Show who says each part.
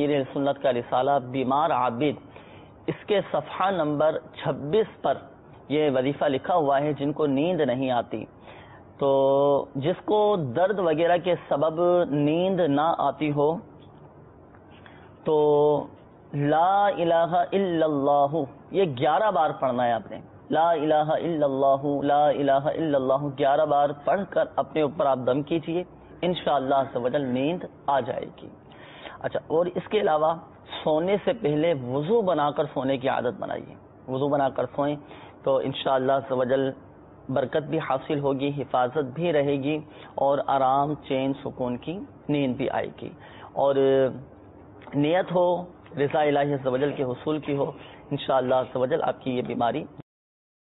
Speaker 1: अमीर सुन्नत का रिसाला बीमार आबिद, इसके सफ़हा नंबर 26 पर यह वजीफ़ा लिखा हुआ है। जिनको नींद नहीं आती, तो जिसको दर्द वगैरह के सबब नींद ना आती हो, तो ला इलाहा इल्लल्लाहु ये 11 बार पढ़ना है आपने। ला इलाहा इल्लल्लाहु, ला इलाहा इल्लल्लाहु 11 बार पढ़कर अपने ऊपर आप दम कीजिए, इंशाअल्लाह अज़्ज़वजल नींद आ जाएगी। अच्छा, और इसके अलावा सोने से पहले वुज़ू बनाकर सोने की आदत बनाइए। वुज़ू बनाकर सोएं तो इंशाअल्लाह अज़्ज़वजल बरकत भी हासिल होगी, हिफाजत भी रहेगी और आराम, चैन, सुकून की नींद भी आएगी। और नियत हो रिज़ा इलाही अज़्ज़वजल के हुसूल की हो, इंशाअल्लाह अज़्ज़वजल आपकी ये बीमारी